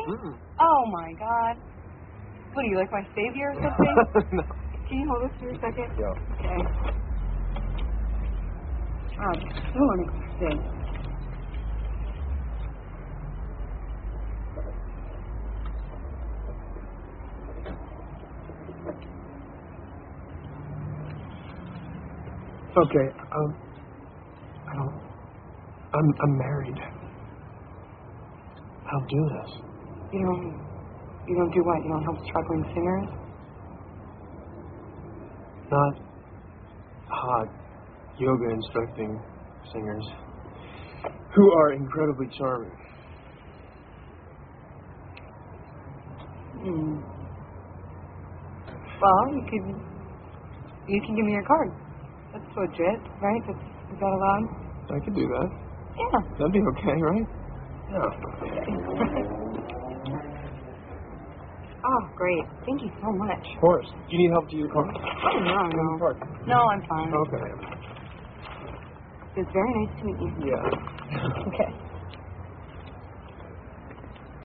Oh, my God. What, are you like my savior or something? No. Can you hold this for a second? Yeah. Okay. God, so unexpected. Okay, I'm married. I'll do this. You don't do what? You don't help struggling singers? Not hot yoga instructing singers who are incredibly charming. Well, you can give me your card. That's legit, right? Is that allowed? I could do that. Yeah. That'd be okay, right? Yeah. Oh, great. Thank you so much. Of course. Do you need help to use the car? Oh, no. No, I'm fine. Okay. It's very nice to meet you. Yeah. Okay.